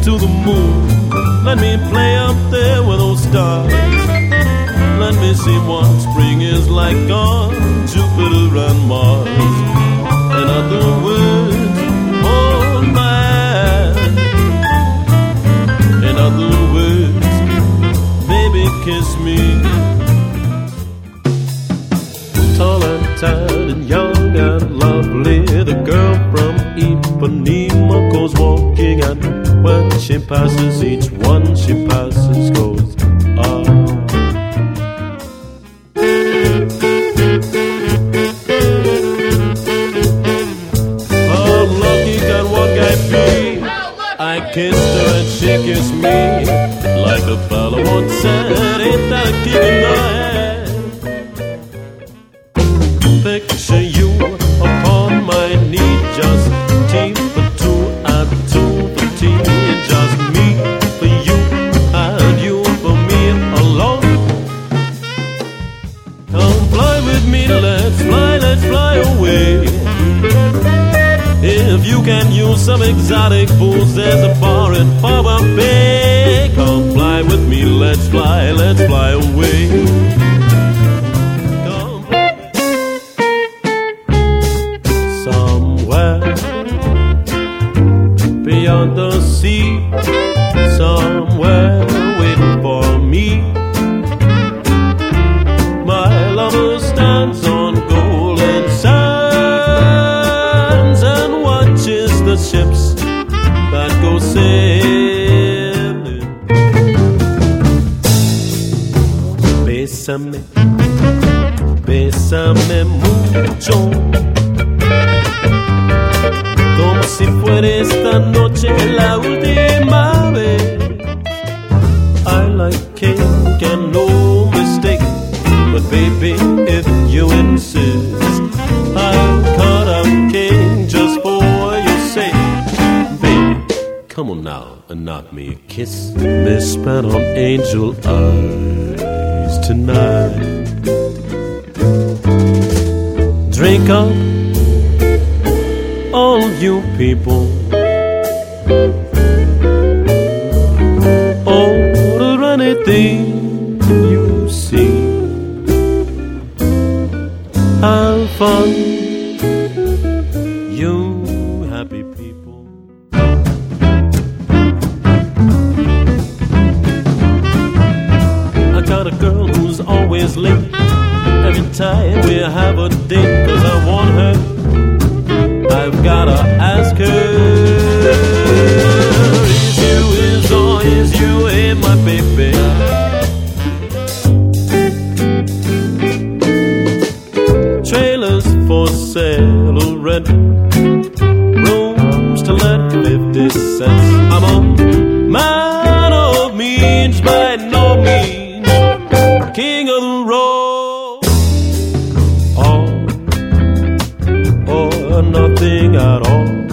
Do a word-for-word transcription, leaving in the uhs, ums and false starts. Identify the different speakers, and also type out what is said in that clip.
Speaker 1: to the moon. Let me play up there with those stars. Let me see what spring is like on Jupiter and Mars. In other words, hold my hand. In other words, baby, kiss me. Tall and tan and young and lovely, the girl from Ipanema goes walking, and when she passes, each one she passes goes, ah. Oh, lucky can what I be? I kissed her and she kissed me, like the fella once said, ain't that a kick in the head? Picture you upon my knee, just tea for two and two for tea, just me for you and you for me alone. Come fly with me, let's fly, let's fly away. If you can use some exotic booze, there's a bar in Harbor Bay. Come fly with me, let's fly, let's fly away. Beyond the sea, somewhere waiting for me, my lover stands on golden sands and watches the ships that go sailing. Bésame, bésame mucho, como si fuera esta noche la última vez. I like cake and no mistake, but baby, if you insist, I'll cut out cake just for your sake. Baby, come on now and knock me a kiss. Miss spent on angel eyes tonight. Drink up, all you people, order anything you see. Have fun, you happy people. I got a girl who's always late every time we have a date, 'cause I want her, I've gotta ask her, is you, is or is you, hey my baby? Trailers for sale or rent, rooms to let fifty cents. I'm a man of means, by no means king of the road. All or nothing at all.